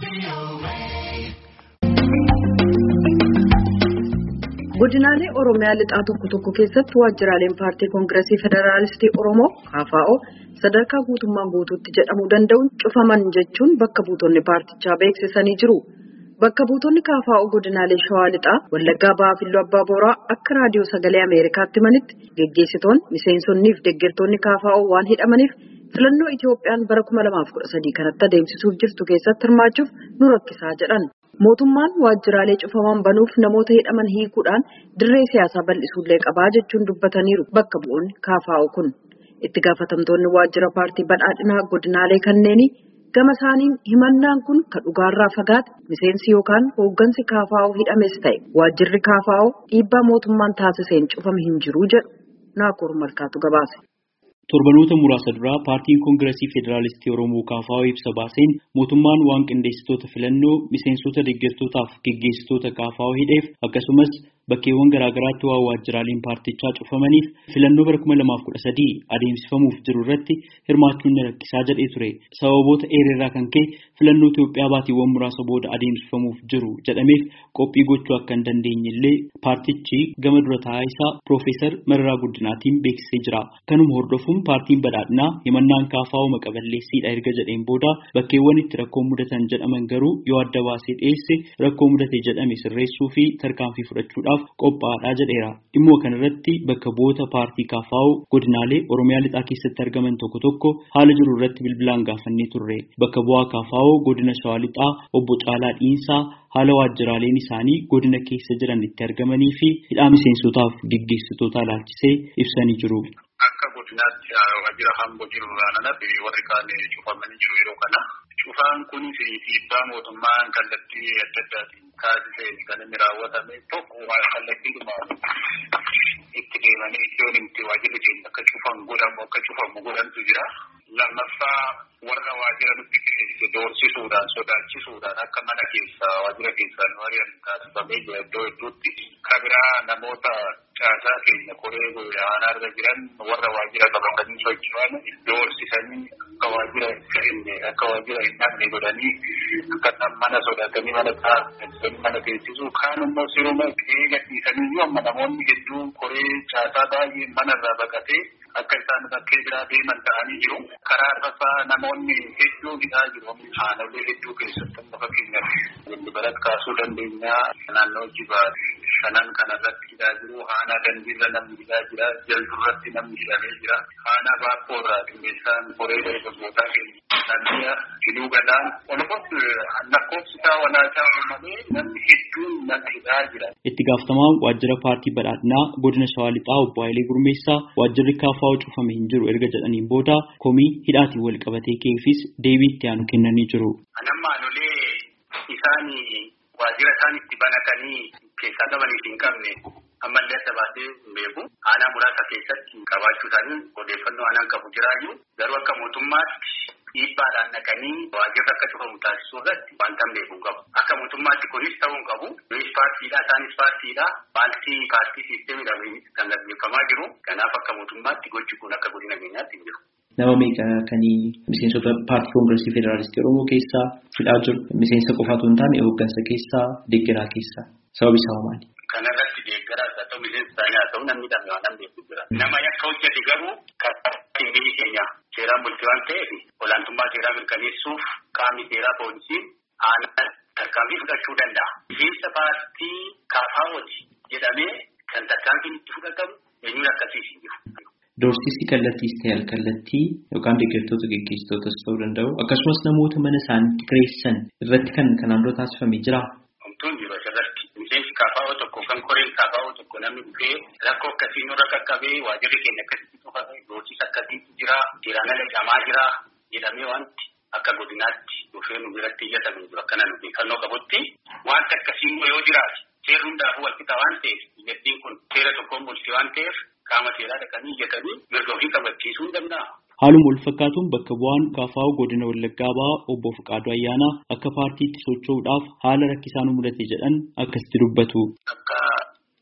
Godinaalee Oromiyaa lixaa tokko keessatti waajjiraaleen paartii Koongireesii Federaalistii Oromoo KFO sadarkaa guutummaan guutuutti jedhamuu danda'uun cufaman jechuun bakka buutonni paartichaa beeksisanii jiru. Bakka buutonni KFO godinaalee Shawaa lixaa Wallaggaa Bahaa fi Iluu Abbaa Booraa akka raadiyoo sagalee Ameerikaatti himanitti geggeessitoonni, miseensonnii fi deeggartoonni KFO waan hidhamaniif filannoo Itiyoophiyaan bara 2013 kanatti adeemsisuuf jirtu keessatti hirmaachuuf nu rakkisaa jedhan. Mootummaan waajjiraalee cufaman banuuf namoota hidhaman hiikuudhaan dirree siyaasaa bal'isuullee qabaa jechuun dubbataniiru bakka bu'oonni KFO kun. Itti gaafatamtoonni waajjira paartii badhaadhinaa godinaalee kanneenii gama isaaniin himannaan kun kan dhugaarraa fagaate miseensi yookaan hooggansi KFO hidhames ta'e waajjirri KFO dhiibbaa mootummaan taasiseen cufame hin jiru jedhu Naakoor Malkaatu gabaase. Torbanoota muraasa duraa paartiin Koongireesii Federaalistii Oromoo KFO ibsa baaseen mootummaan waan qindeessitoota filannoo miseensota deeggartootaaf geggeessitoota KFO hidheef akkasumas bakkeewwan garaagaraatti waan waajjiraaleen paartichaa cufamaniif filannoo bara 2013 adeemsifamuuf jiru irratti hirmaachuun rakkisaa jedhee ture. Sababoota eererraa kan ka'e filannoo Itoophiyaa baatiiwwan muraasa booda adeemsifamuuf jiru jedhameef qophii gochuu akka hin dandeenye illee paartichi gama dura taa'aa isaa Piroofeesar Mararaa Guddinaatiin beeksisee jira. Kanuma hordofuun paartiin badhaadhinaa himannaan KFO maqaballeessiidha erga jedheen booda bakkeewwan itti rakkoo mudatan jedhaman garuu yoo adda baasee dhiyeesse rakkoo mudate jedhame sirreessuu fi tarkaanfii fudhachuudhaaf qophaa'aadha jedheera. Dhimma kanarratti bakka bu'oota paartii KFO godinaalee Oromiyaa lixaa keessatti argaman tokko haala jiru irratti bilbilaan gaafannee turre. Bakka bu'aa KFO godina Shawaa lixaa obbo Caalaa Dhiinsaa haala waajjiraaleen isaanii godina keessa jiran itti argamanii fi hidhaa miseensotaaf geggeessitoota ilaalchisee ibsanii jiru. Akka godinaatti waajjira hamboo jiru irraa warri kaan cufamanii jiru yeroo kana. Cufaan kunis dhiibbaa mootummaan kallattii adda addaatiin taasiseen kan inni raawwatame tokko kallattiidhuma itti deemanii iddoon itti waajjirri keenya akka cufamu godhantu jira. Lammaffaa warra waajjira nutti keessa doorsisuudhaan sodaachisuudhaan akka mana keessaa waajjira keessaa nu ari'an taasifamee jira iddoo hedduutti. Kabiraa namoota caasaa keenya koree aanaa irra jiran warra waajjira qabatanii socho'an doorsisanii akka waajjira hin dhabne godhanii akka mana sodaatanii mana teessisuu kaan immoo siruma eegadhiisanii yoo amma namoonni hedduun koree caasaa baay'ee mana irraa baqatee akka isaan bakkee biraa deeman ta'anii jiru. Karaa irraa namoonni hedduun hidhaa jiru. Haanolee hedduu keessatti fakkeenyaaf waliin kaasuu dandeenya naannoo Jibaa shanan kanarratti hidhaa jiru. Haanaa Dandiirra namni hidhaa jira. Jalduurratti namni hidhamee jira. Haanaa Baakkoorraa qindeessaan koree dargaggootaa keenya Filuu Gadaan walumatti lakkoofsi isaa walaasaa uumamee namni hedduun nama hidhaa jira. Itti gaafatamaan waajjira paartii badhaadhinaa godina Shawaa lixaa obbo Hayilee Gurmeessaa waajjirri KFO cufame hin jiru erga jedhaniin booda komii hidhaatiin wal qabatee ka'eefis deebii itti aanu kennanii jiru. Namoonni isaanii waajjira isaan itti banatanii keessaa qabaniif hin qabne ammallee adda baasee beeku. Aanaa muraasa keessatti qabaachuu isaanii odeeffannoo aanaan qabu jiraayyuu garuu akka mootummaatti dhiibbaadhaan naqanii waajjirri akka cufamu taasisuu irratti wanta beekuu qabu. Akka mootummaatti kunis ta'uu qabu. Kunis paartiidha isaanis paartiidha. Paartii siisteemiidhaan kan gaggeeffamaa jiru. Kanaaf akka mootummaatti gochi kun akka godina keenyaatti hin jiru. Nama meeqa kan miseensota paartii Koongireesii Federaalistii Oromoo keessaa hidhaa jiru? Miseensa qofaatu hin taane hooggansa keessaa deeggaraa keessaa sababi isaa maali? Kanarratti deeggaraas haa ta'u miseensa isaanii haa ta'u namni dhamee waan beeku jira. Nama yakka hojjete garuu kan biyyi keenya seeraan bultii waan ta'eef olaantummaa seeraa mirkaneessuuf qaamni seeraa poolisiin aanaa tarkaanfii fudhachuu danda'a. Miseensa paartii KFO'ti jedhamee kan tarkaanfiin itti fudhatamu eenyuun akkasiis hin jiru. Doorsisi kallattiis ta'e al-kallattii yookaan deeggartoota geggeessitootas ta'uu danda'u akkasumas namoota mana isaaniitti kireessan irratti kan kanaan dura taasifamee jira. Homtuun jiru asirratti miseensi KFO tokko kan koreen KFO tokko namni dhufee rakkoo akkasii nurra qaqqabee waajjirri keenya akkasitti cufame doorsisa akkasiitu jira seeraan ala camaa jira jedhamee wanti akka godinaatti dhufee nu biratti iyyatamee jiru akkana nu beekannoo qabutti wanti akkasii immoo yoo jiraate seerri hundaafuu walqixa waan ta'eef biyyattiin kun seera tokkoon bulti waan ta'eef qaama seeraa dhaqanii iyyatanii mirga ofii kabachiisuu hin danda'a. Haaluma wal fakkaatuun bakka bu'aan KFO godina Wallaggaa Bahaa obbo Fiqaaduu Ayyaanaa akka paartiitti socho'uudhaaf haala rakkisaan mudate jedhan akkasitti dubbatu. Akka KFO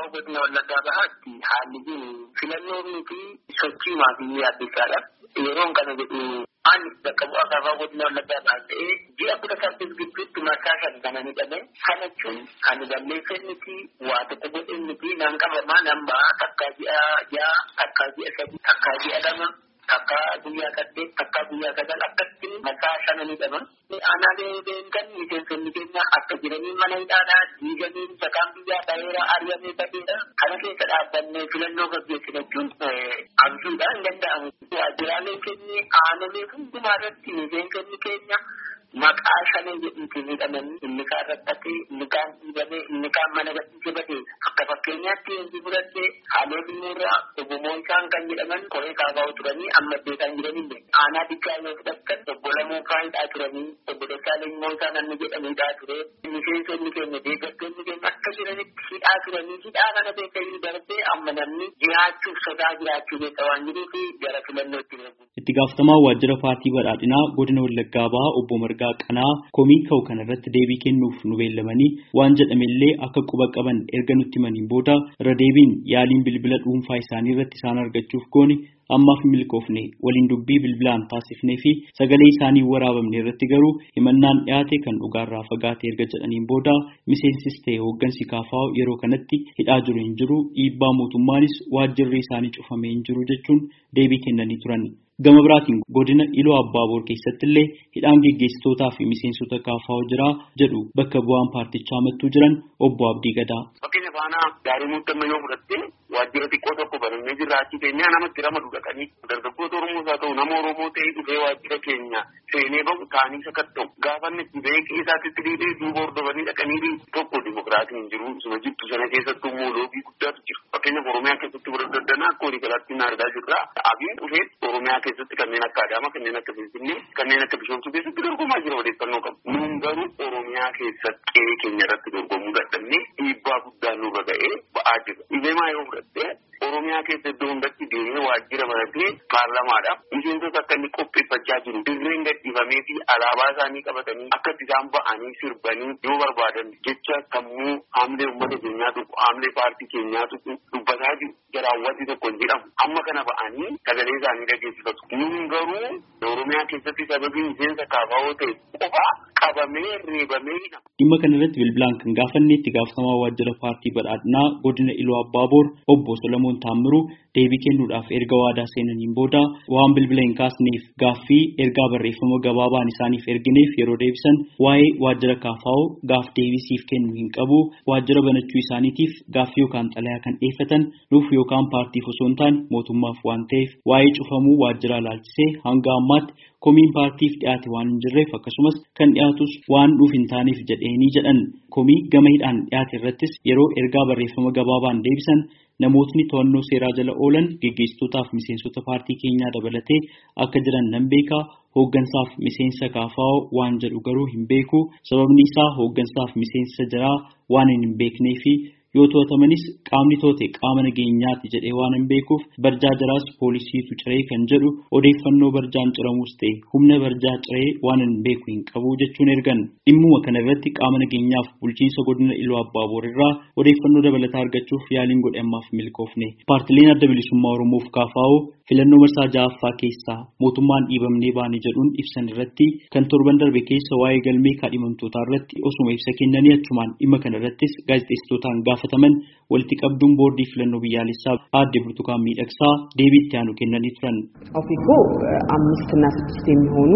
godina Wallaggaa bahaatti haalli jiru filannoo fi sochii maatii addisaadha. Yeroon kana jedhu ani bakka bu'aa kaafaa godina Wallaggaa bahatee ji'a 18 gidduutti marsaa shan kana ni dhabe. Kana jechuun kan balleessan miti waa tokko godhin miti nan qabamaa nan ba'a takka ji'a ja'a takka ji'a sadii takka ji'a lama takka guyyaa 8 takka guyyaa 9 akkatti marsaa shan ni dhabe. Aanaalee beekan miseensonni keenya akka jiranii mana hidhaadhaa diiganii sakaan biyyaa ta'eera ari'amee ta'eera kana keessa dhaabbannee filannoo gaggeessina jechuun abjuudhaan hin danda'amu. Waajjiraalee keenya aanaalee hundumaa irratti miseensonni keenya maqaa shanee jedhuutiin hidhamanii inni kaan rakkatee inni kaan dhiibamee inni kaan mana gadhiisee batee akka fakkeenyaatti yanzu fudhattee haalee dhimmoorraa ogumoo isaan kan jedhaman koree kaafaa turanii amma beekan jiranillee aanaa bikkaa yoo fudhattan obbo Lamuufaa hidhaa turanii obbo Dassaaleny Moosaa namni jedhamu hidhaa ture miseensonni keenya deeggartoonni keenya akka jiranitti hidhaa turanii hidhaa kana beekanii darbee amma namni jiraachuuf sodaa jiraachuu beeka waan jiruuf gara filannootti darbu. Itti gaafatamaa waajjira paartii badhaadhinaa godina Wallaggaa bahaa obbo Margaa Qanaa komii ka'u kanarratti deebii kennuuf nu beellamanii waan jedhamellee akka quba qaban erga nutti himaniin booda irra deebiin yaaliin bilbila dhuunfaa isaanii irratti isaan argachuuf goone ammaaf milkoofne waliin dubbii bilbilaan taasifnee fi sagalee isaanii waraabamne irratti garuu himannaan dhiyaate kan dhugaarraa fagaate erga jedhaniin booda miseensis ta'e hooggansi kaafaa yeroo kanatti hidhaa jiru hin jiru dhiibbaa mootummaanis waajjirri isaanii cufamee hin jiru jechuun deebii kennanii turan. Gama biraatiin godina Iluu Abbaaboor keessatti illee hidhaan geggeessitootaa fi miseensota kaafaa jira jedhu bakka bu'aan paartichaa mattuu jiran obbo Abdii Gadaa. Fakkeenya faanaa gaarii muuxannoo yoo fudhatte waajjira xiqqoo tokko banannee jiraachi keenya namatti ramadu dhaqanii dargaggoota Oromoo haa ta'u nama Oromoo ta'ee dhufee waajjira keenya seenee bahu taanii sakatta'u gaafanni itti beekee isaatti dhiibee duuba hordofanii dhaqanii tokko dimokiraatiin hin jiru isuma jibbu sana keessatti immoo loogii guddaatu jira. Fakkeenya Oromiyaa keessatti warra daddanaa akka walii galaatti argaa jirra. Abiin dhufee Oromiyaa keessatti kanneen akka Adaamaa kanneen akka Finfinnee kanneen akka Bishoomtuu keessatti dorgomaa jira odeeffannoo qabu. Nuun garuu Oromiyaa keessatti qe'ee keenya irratti dorgomuu dadhabnee dhiibbaa guddaa nurra ga'ee ba'aa jira. Ibeemaa yoo fudhatte Oromiyaa keessa iddoo hundatti deemee waajjira baratee paarlamaadhaaf miseensota akka inni qopheeffachaa jiru. Dirreen gadhiifamee fi alaabaa isaanii qabatanii akka isaan ba'anii sirbanii yoo barbaadan jecha sammuu haamlee uummata keenyaa tuqu haamlee paartii keenyaa tuqu dubbataa jiru. Jaraawwanti tokko hin jedhamu. Amma kana ba'anii sagalee isaanii dhageessifatu. Nuun garuu Oromiyaa keessatti sababii miseensa kaafaa ta'e qofa qabamee reebamee hidhama. Dhimma kanarratti bilbilaan kan gaafanne itti gaafatamaa waajjira paartii badhaadhinaa godina Iluu Abbaaboor obbo Solomoon Taammiruu deebii kennuudhaaf erga waadaa seenaniin booda waan bilbila hin kaasneef gaaffii ergaa barreeffama gabaabaan isaaniif ergineef yeroo deebisan waa'ee waajjira kaafaa gaaf deebisiif kennu hin qabu waajjira banachuu isaaniitiif gaaffii yookaan xalayaa kan dhiyeeffatan nuuf yookaan paartiif osoo hin taane mootummaaf waan ta'eef waa'ee cufamuu waajjiraa laalchisee hanga ammaatti komiin paartiif dhiyaate waan hin jirreef akkasumas kan dhiyaatus waan dhuuf hin taaneef jedheenii jedhan komii gama hidhaan dhiyaate irrattis yeroo ergaa barreeffama gabaabaan deebisan namootni to'annoo seeraa jala oolan geggeessitootaaf miseensota paartii keenyaa dabalatee akka jiran nan beekaa hooggansaaf miseensa kaafaa waan jedhu garuu hin beeku sababni isaa hooggansaaf miseensa jiraa waan hin beeknee fi yoo to'atamanis qaamni toote qaama nageenyaati jedhee waan hin beekuuf barjaa jaraas poolisiitu ciree kan jedhu odeeffannoo barjaan ciramuus ta'e humna barjaa ciree waan hin beeku hin qabu jechuun ergan dhimmuma kana irratti qaama nageenyaaf bulchiinsa godina Iluu Abbaaboor irraa odeeffannoo dabalataa argachuuf yaaliin godhe ammaaf milkoofne paartileen adda bilisummaa Oromoof kaafaa filannoo marsaa ja'affaa keessaa mootummaan dhiibamnee baane jedhuun ibsan irratti kan torban darbe keessa waa'ee galmee kaadhimamtootaa irratti osuma ibsa kennanii achumaan dhimma kana irrattis gaazexeessitootaan gaafataman walitti qabduun boordii filannoo biyyaalessaa aadde Burtukaan Miidhagsaa deebii itti aanu kennanii turan. ኦፊኮ 5 እና 6 የሚሆኑ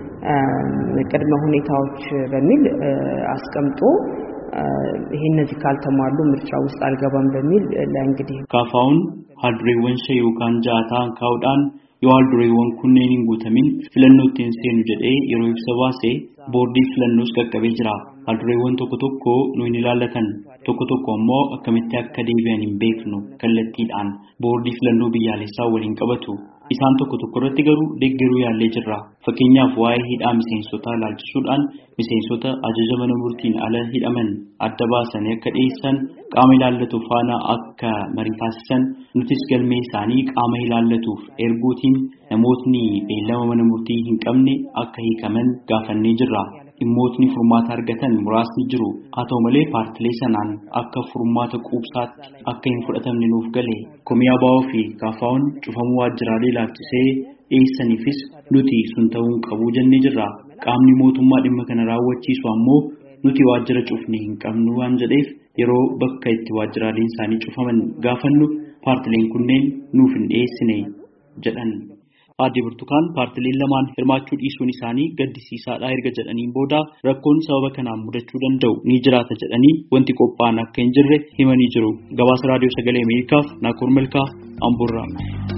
ቅድመ ሁኔታዎች በሚል አስቀምጦ ይሄ እነዚህ ካልተሟሉ ምርጫ ውስጥ አልገባም በሚል ለእንግዲህ ካፋውን ሀድሬወን ሸዩካን ጃታን ካውዳን የዋልድሬወን ኩኔኒን ጉተሚን filannootiin seenu jedhee yeroo ibsa baase boordii filannoos qaqqabee jira. Haldreewwan tokko nu hin ilaallatan tokko ammoo akkamitti akka deebi'an hin beeknu kallattiidhaan boordii filannoo biyyaalessaa waliin qabatu. Isaan tokko irratti garuu deeggaruu yaallee jirra. Fakkeenyaaf waa'ee hidhaa miseensotaa laalchisuudhaan miseensota ajaja mana murtiin ala hidhaman adda baasanii akka dhiyeessan qaama ilaallatu faana akka marii taasisan nutis galmee isaanii qaama ilaallatuuf erguutiin namootni beellama mana murtii hin qabne akka hiikaman gaafannee jirra. dhimmootni furmaata argatan muraasni jiru. Haa ta'u malee paartilee sanaan akka furmaata quubsaatti akka hin fudhatamne nuuf gale. Komii ABO fi KFO'n cufamuu waajjiraalee ilaalchisee dhiyeessaniifis nuti sun ta'uu hin qabu jennee jirra. Qaamni mootummaa dhimma kana raawwachiisu ammoo nuti waajjira cufne hin qabnu waan jedheef yeroo bakka itti waajjiraaleen isaanii cufaman gaafannu paartileen kunneen nuuf hin dhiyeessine jedhan. Aadde Burtukaan paartileen lamaan hirmaachuu dhiisuun isaanii gaddisiisaadha erga jedhaniin booda rakkoon sababa kanaan mudachuu danda'u ni jiraata jedhanii wanti qophaa'an akka hin jirre himanii jiru. Gabaasa Raadiyoo Sagalee Ameerikaaf Naakoor Malkaa Amboorraa.